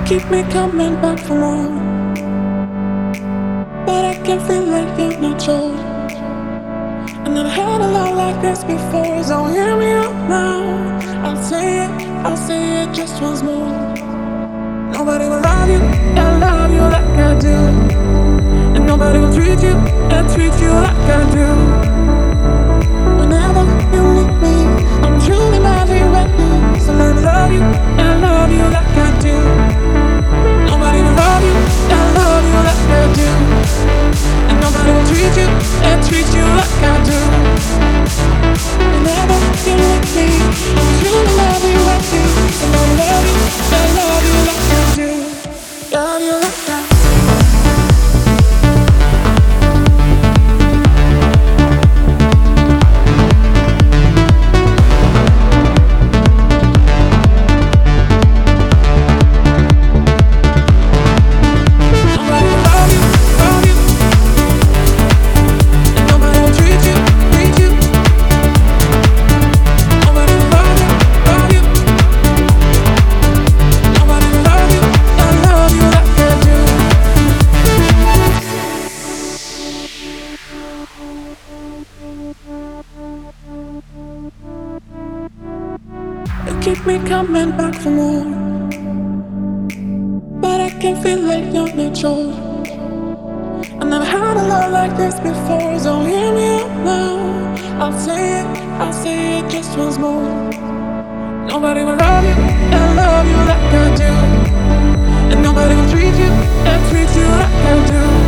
Keep me coming back for more, but I can feel like you're not sure. I never had a love like this before, so hear me out now. I'll say it just once more. Nobody will love you, and love you like I do, and nobody will treat you and treat you like I do. Whenever you need me, I'm truly madly ready. So let me love you and love you like I do. Nobody will love you and love you like I do, and nobody will treat you and treat you like I do. Whenever you need me, I'm truly madly ready. So let me love you and love you like I do. Love you like I do. Keep me coming back for more, but I can feel like you're not sure. I never had a love like this before, so hear me out now. I'll say it just once more. Nobody will love you and love you like I do, and nobody will treat you and treat you like I do.